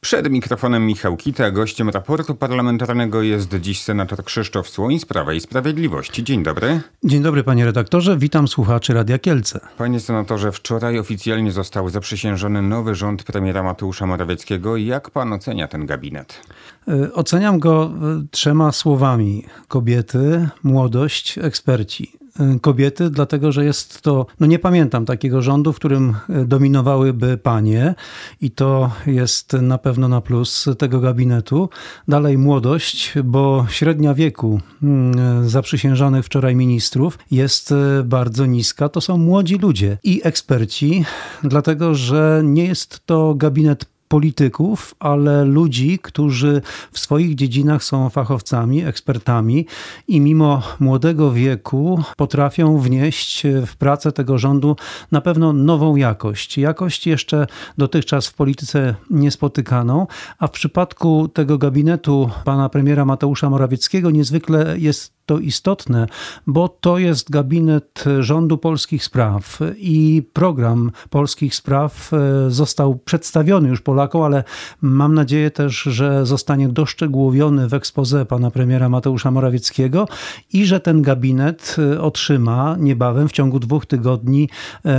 Przed mikrofonem Michał Kita, gościem raportu parlamentarnego jest dziś senator Krzysztof Słoń z Prawa i Sprawiedliwości. Dzień dobry. Dzień dobry, panie redaktorze, witam słuchaczy Radia Kielce. Panie senatorze, wczoraj oficjalnie został zaprzysiężony nowy rząd premiera Mateusza Morawieckiego. Jak pan ocenia ten gabinet? Oceniam go 3 słowami: kobiety, młodość, eksperci. Kobiety, dlatego że jest to, nie pamiętam takiego rządu, w którym dominowałyby panie i to jest na pewno na plus tego gabinetu. Dalej młodość, bo średnia wieku zaprzysiężonych wczoraj ministrów jest bardzo niska. To są młodzi ludzie i eksperci, dlatego że nie jest to gabinet polityków, ale ludzi, którzy w swoich dziedzinach są fachowcami, ekspertami i mimo młodego wieku potrafią wnieść w pracę tego rządu na pewno nową jakość. Jakość jeszcze dotychczas w polityce niespotykaną, a w przypadku tego gabinetu pana premiera Mateusza Morawieckiego niezwykle jest to istotne, bo to jest gabinet rządu polskich spraw i program polskich spraw został przedstawiony już Polakom, ale mam nadzieję też, że zostanie doszczegółowiony w exposé pana premiera Mateusza Morawieckiego i że ten gabinet otrzyma niebawem w ciągu 2 tygodni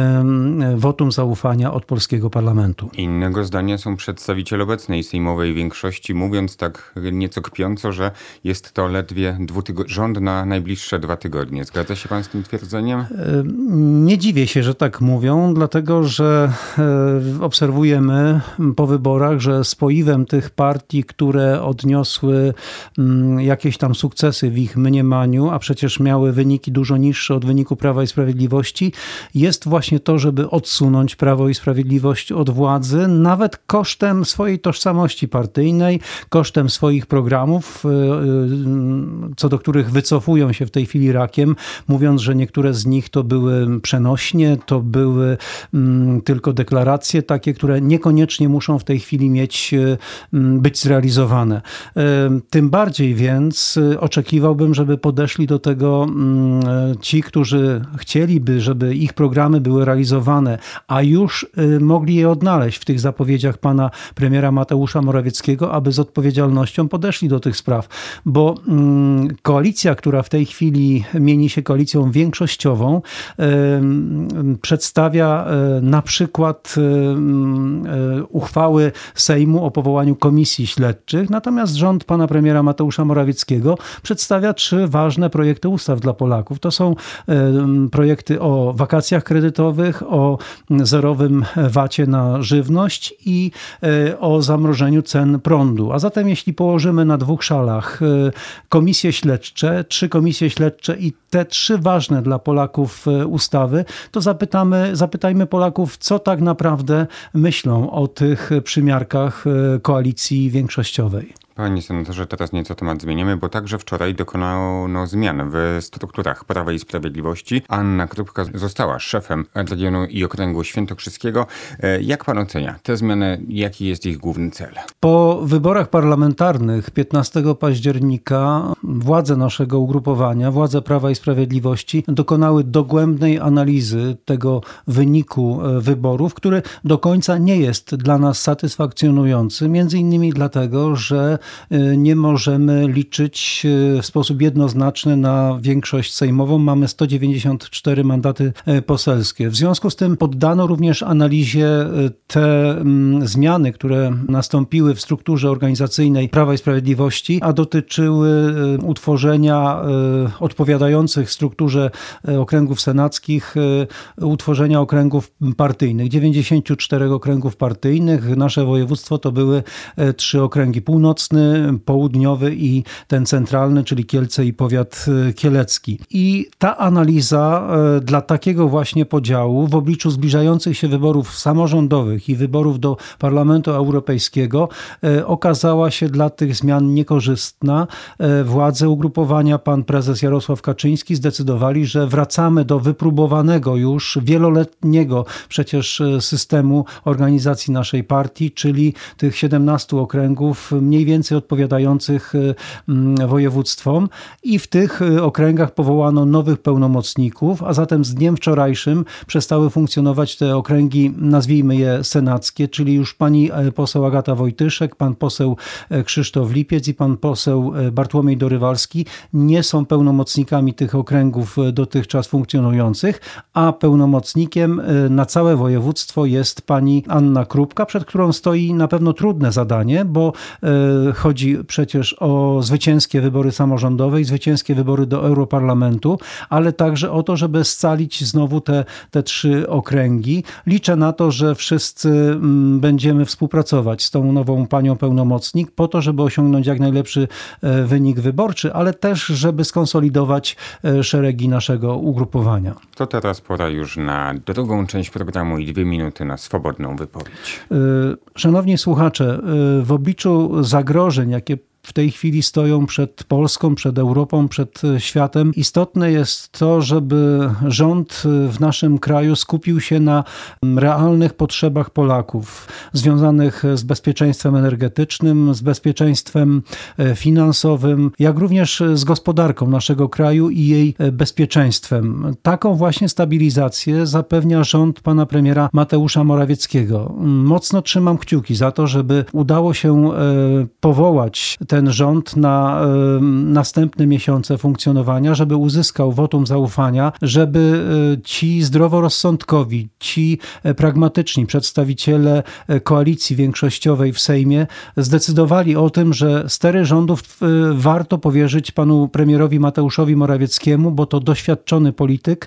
wotum zaufania od polskiego parlamentu. Innego zdania są przedstawiciele obecnej sejmowej większości, mówiąc tak nieco kpiąco, że jest to ledwie rząd na najbliższe 2 tygodnie. Zgadza się pan z tym twierdzeniem? Nie dziwię się, że tak mówią, dlatego że obserwujemy po wyborach, że spoiwem tych partii, które odniosły jakieś tam sukcesy w ich mniemaniu, a przecież miały wyniki dużo niższe od wyniku Prawa i Sprawiedliwości, jest właśnie to, żeby odsunąć Prawo i Sprawiedliwość od władzy, nawet kosztem swojej tożsamości partyjnej, kosztem swoich programów, co do których wycofują się w tej chwili rakiem, mówiąc, że niektóre z nich to były przenośnie, to były tylko deklaracje takie, które niekoniecznie muszą w tej chwili być zrealizowane. Tym bardziej więc oczekiwałbym, żeby podeszli do tego ci, którzy chcieliby, żeby ich programy były realizowane, a już mogli je odnaleźć w tych zapowiedziach pana premiera Mateusza Morawieckiego, aby z odpowiedzialnością podeszli do tych spraw, bo koalicja, która w tej chwili mieni się koalicją większościową, przedstawia na przykład uchwały Sejmu o powołaniu komisji śledczych, natomiast rząd pana premiera Mateusza Morawieckiego przedstawia 3 ważne projekty ustaw dla Polaków. To są projekty o wakacjach kredytowych, o zerowym VAT-ie na żywność i o zamrożeniu cen prądu. A zatem jeśli położymy na 2 szalach komisje śledcze, 3 komisje śledcze i te 3 ważne dla Polaków ustawy, to zapytajmy Polaków, co tak naprawdę myślą o tych przymiarkach koalicji większościowej. Panie senatorze, teraz nieco temat zmienimy, bo także wczoraj dokonano zmian w strukturach Prawa i Sprawiedliwości. Anna Krupka została szefem regionu i okręgu świętokrzyskiego. Jak pan ocenia te zmiany? Jaki jest ich główny cel? Po wyborach parlamentarnych 15 października władze naszego ugrupowania, władze Prawa i Sprawiedliwości dokonały dogłębnej analizy tego wyniku wyborów, który do końca nie jest dla nas satysfakcjonujący. Między innymi dlatego, że nie możemy liczyć w sposób jednoznaczny na większość sejmową. Mamy 194 mandaty poselskie. W związku z tym poddano również analizie te zmiany, które nastąpiły w strukturze organizacyjnej Prawa i Sprawiedliwości, a dotyczyły utworzenia odpowiadających strukturze okręgów senackich, utworzenia okręgów partyjnych. 94 okręgów partyjnych. Nasze województwo to były 3 okręgi: północny, południowy i ten centralny, czyli Kielce i powiat kielecki. I ta analiza dla takiego właśnie podziału w obliczu zbliżających się wyborów samorządowych i wyborów do Parlamentu Europejskiego okazała się dla tych zmian niekorzystna. Władze ugrupowania, pan prezes Jarosław Kaczyński, zdecydowali, że wracamy do wypróbowanego już wieloletniego przecież systemu organizacji naszej partii, czyli tych 17 okręgów mniej więcej więcej odpowiadających województwom i w tych okręgach powołano nowych pełnomocników, a zatem z dniem wczorajszym przestały funkcjonować te okręgi, nazwijmy je senackie, czyli już pani poseł Agata Wojtyszek, pan poseł Krzysztof Lipiec i pan poseł Bartłomiej Dorywalski nie są pełnomocnikami tych okręgów dotychczas funkcjonujących, a pełnomocnikiem na całe województwo jest pani Anna Krupka, przed którą stoi na pewno trudne zadanie, bo chodzi przecież o zwycięskie wybory samorządowe i zwycięskie wybory do Europarlamentu, ale także o to, żeby scalić znowu te 3 okręgi. Liczę na to, że wszyscy będziemy współpracować z tą nową panią pełnomocnik po to, żeby osiągnąć jak najlepszy wynik wyborczy, ale też, żeby skonsolidować szeregi naszego ugrupowania. To teraz pora już na drugą część programu i 2 minuty na swobodną wypowiedź. Szanowni słuchacze, w obliczu zagrożeń, jakie w tej chwili stoją przed Polską, przed Europą, przed światem. Istotne jest to, żeby rząd w naszym kraju skupił się na realnych potrzebach Polaków związanych z bezpieczeństwem energetycznym, z bezpieczeństwem finansowym, jak również z gospodarką naszego kraju i jej bezpieczeństwem. Taką właśnie stabilizację zapewnia rząd pana premiera Mateusza Morawieckiego. Mocno trzymam kciuki za to, żeby udało się powołać ten rząd na następne miesiące funkcjonowania, żeby uzyskał wotum zaufania, żeby ci zdroworozsądkowi, ci pragmatyczni przedstawiciele koalicji większościowej w Sejmie zdecydowali o tym, że stery rządów warto powierzyć panu premierowi Mateuszowi Morawieckiemu, bo to doświadczony polityk,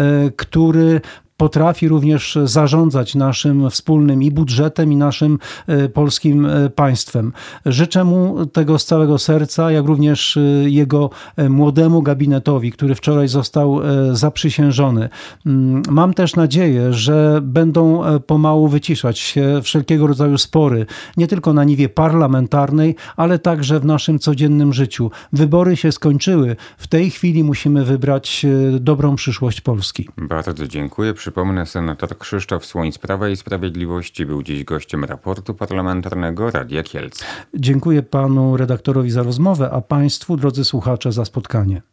który potrafi również zarządzać naszym wspólnym i budżetem, i naszym polskim państwem. Życzę mu tego z całego serca, jak również jego młodemu gabinetowi, który wczoraj został zaprzysiężony. Mam też nadzieję, że będą pomału wyciszać się wszelkiego rodzaju spory, nie tylko na niwie parlamentarnej, ale także w naszym codziennym życiu. Wybory się skończyły. W tej chwili musimy wybrać dobrą przyszłość Polski. Bardzo dziękuję. Przypomnę, senator Krzysztof Słoń z Prawa i Sprawiedliwości był dziś gościem raportu parlamentarnego Radia Kielce. Dziękuję panu redaktorowi za rozmowę, a państwu, drodzy słuchacze, za spotkanie.